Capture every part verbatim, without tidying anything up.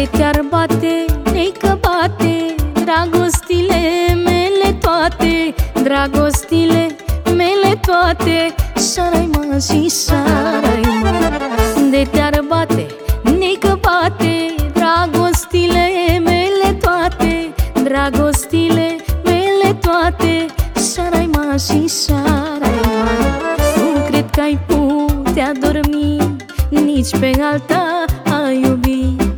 De te-ar bate, neică bate dragostile mele toate, dragostile mele toate, șarai mă și șarai mă. De te-ar bate, neică bate dragostile mele toate, dragostile mele toate, șarai mă și șarai mă. Nu cred că ai putea dormi nici pe alta a iubi.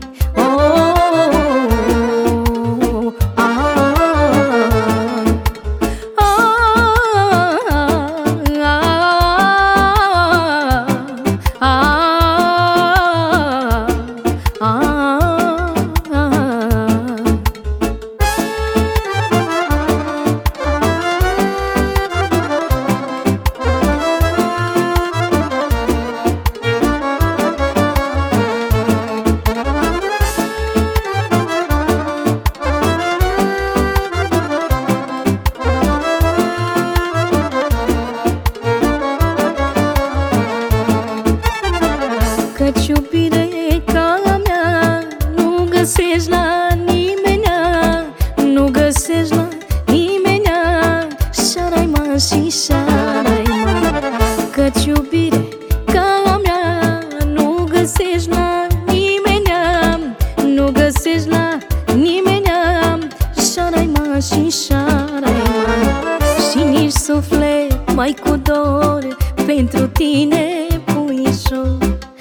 Căci iubire ca a mea nu găsești la nimenea, nu găsești la nimenea, șarai mă și șarai mă. Căci iubire ca a mea nu găsești la nimenea, nu găsești la nimenea, șarai mă și șarai mă. Și nici suflet mai cu dor pentru tine, puișor.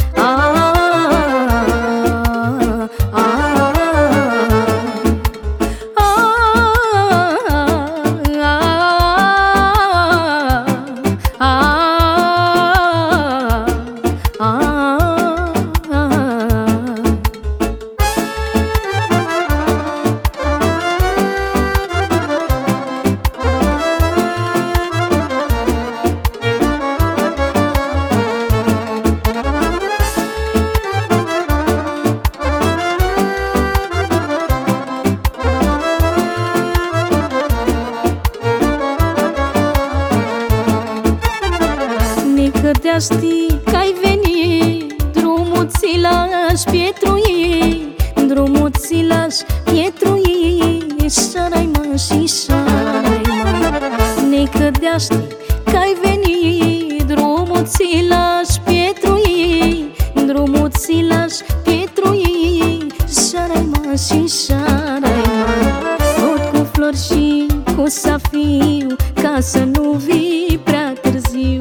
Că știi că ai venit, drumul ți l-aș pietrui, drumul ți l-aș pietrui, șarai mă și șarai mă. Necădea știi că ai venit, drumul ți l-aș pietrui, drumul ți l-aș pietrui, șarai mă și șarai mă. Tot cu flori și cu safiu, ca să nu vii prea târziu.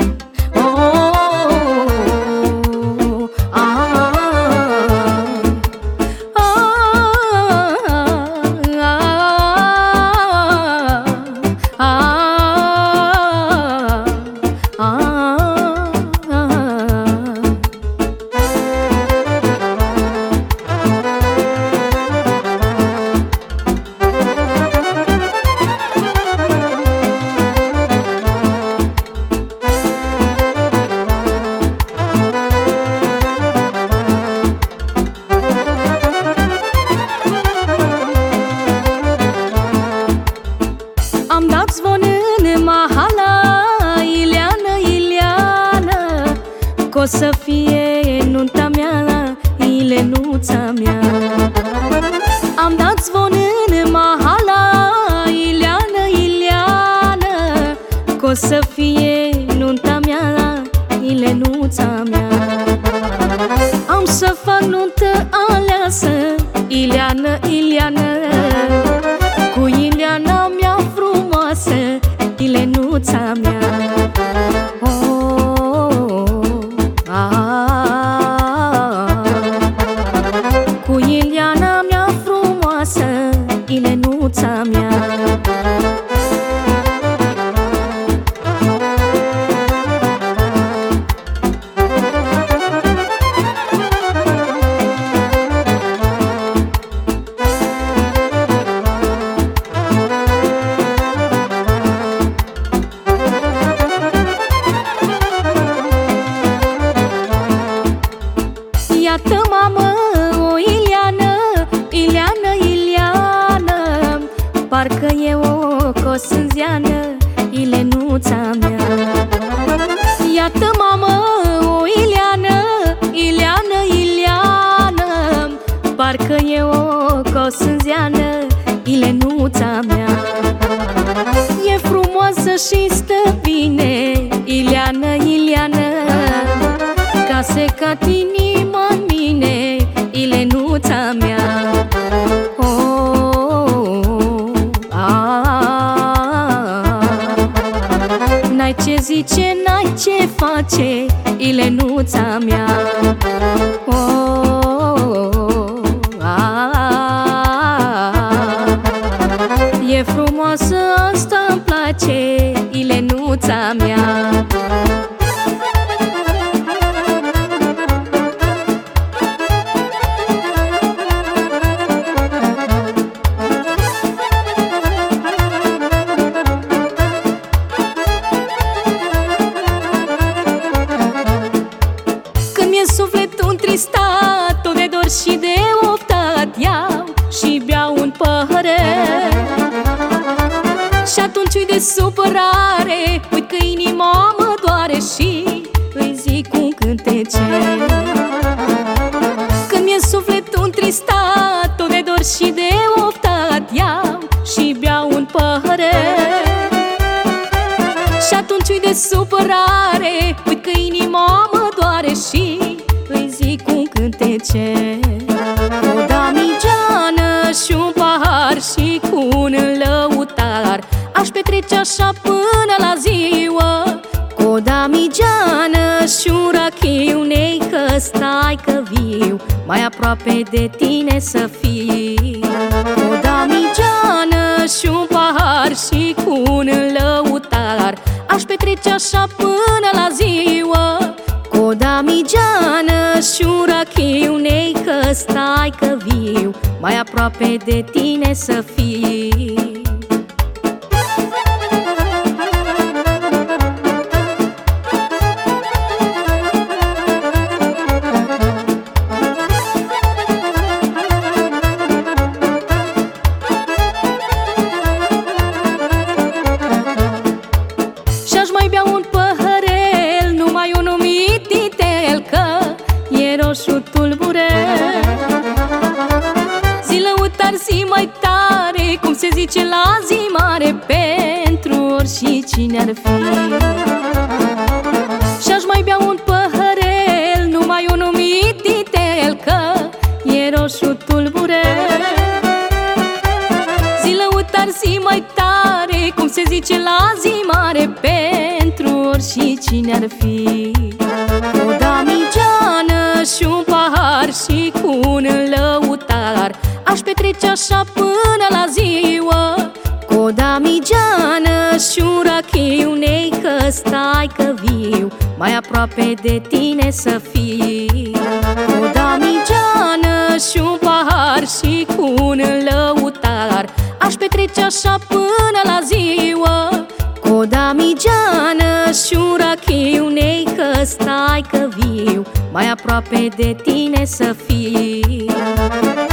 Am dat zvon în mahala, Ileana, Ileana, că-o să fie nunta mea, Ilenuța mea. Am dat zvon în mahala, Ileana, Ileana, că-o să fie nunta mea, Ilenuța mea. Am să fac nuntă aleasă, Ileana, Ileana, cu Ileana mea frumoasă, Ilenuța mea. Oh, ah, cu Ileana mea frumoasă, Ilenuța mea. Iată, mamă, o Ileană, Ileană, Ileană, parcă e o cosânzeană, Ilenuța mea. Iată, mamă, o Ileană, Ileană, Ileană, parcă e o cosânzeană, Ilenuța mea. E frumoasă și stă bine, Ileana, Ileana, ca secat inima în mine, Ilenuța mea. N-ai ce zice, n-ai ce face, Ilenuța mea. Oh, ah, e frumoasă, asta-mi place, Ilenuța mea. Sufletul întristat, tot de dor și de oftat, iau și beau un păhărel. Și atunci ui de supărare, uit că inima mă doare și îi zic un cântecel. Când mi-e sufletul întristat, tot de dor și de oftat, iau și beau un păhărel. Și atunci ui de supărare, uit că inima mă doare și îi zic un cântecel. O damigeană și un pahar și cu un lăutar, aș petrece așa până la ziua. Cu o damigeană și un rachiu, nei că stai că viu, mai aproape de tine să fii. O damigeană și un pahar și cu un lăutar, aș petrece așa până la ziua. Cu o damigeană și un rachiu, nei că stai că viu, mai aproape de tine să fii. Și-aș mai bea un păhărel, numai un numit titel, că e roșu tulbure. Zi lăutar, zi mai tare, cum se zice la zi mare, pentru oricine ar fi. Și-aș mai bea un păhărel, numai un numit titel, că e roșu tulbure. Zi lăutar, zi mai tare, cum se zice la zi mare, pentru oricine ar fi. O damigeană și un pahar și cu un lăutar, aș petrece așa până la ziua. Cu o damigeană și un rachiu, nei că stai că viu, mai aproape de tine să fii. O damigeană și un pahar și cu un lăutar, aș petrece așa până la ziua. Cu o damigeană și un rachiu, nei că stai că viu, mai aproape de tine să fii.